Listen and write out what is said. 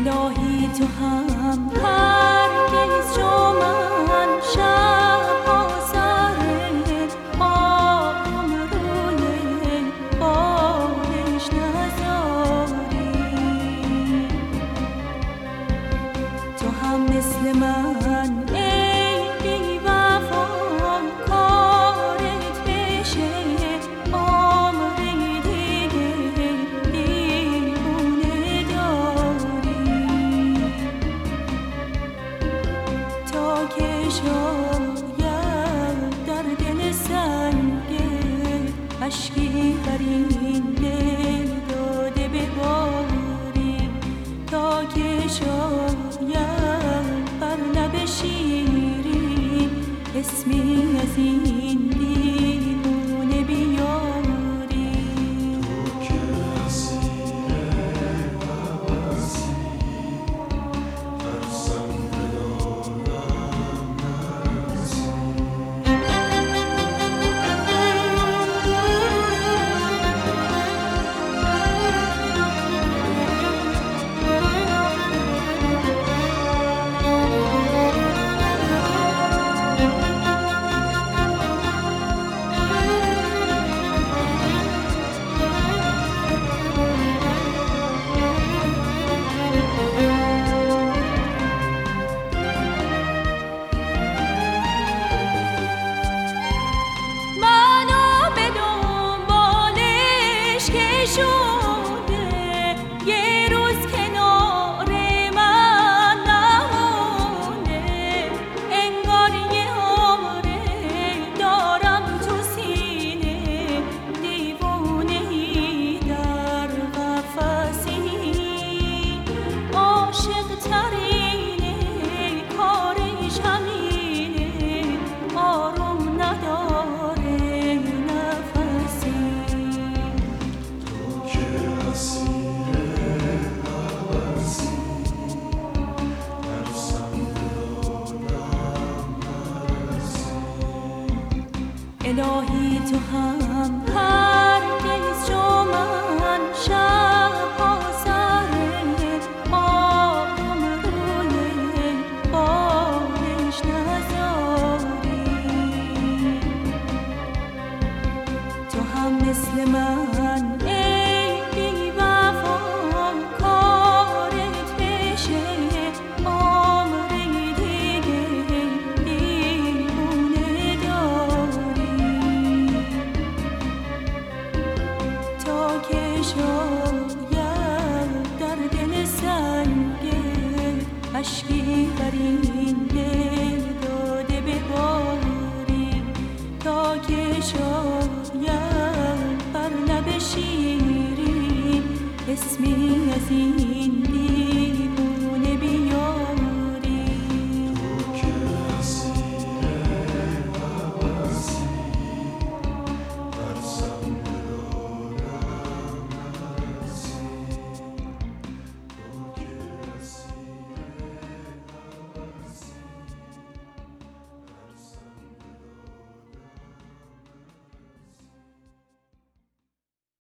الهی تو هم هرگز جو من شب‌ها سر آبم روی بارش نذاری. تو هم مثل من ای بی وفا کارت بشه عمری دیگه دیوونه داری. تا که شاید در دل سنگ اشکی بر این دل داده بباری. تا که شاید بر لب شیرین اسمی از این دیوونه بیاری. تو که اسیر هوسی ترسم بدارم نرسی. منو به دنبالش کشونده یه روز کنار من نمونده. انگار یه عمره دارم تو سینه دیوونه‌ای در قفسی. عاشق ترینه کارش همینه آروم نداره نفسی. تو که اسیر هوسی ترسم بدارم نرسی. الهی تو هم هرگز جو من شب‌ها سر آبم روی بارش نذاری. تو هم مثل من ای بی وفا کارت بشه عمری دیگه دیوونه داری. تا که شاید در دل سنگ اشکی بر این دل داده بباری. تا که شاید بر لب شیرین اسمی از این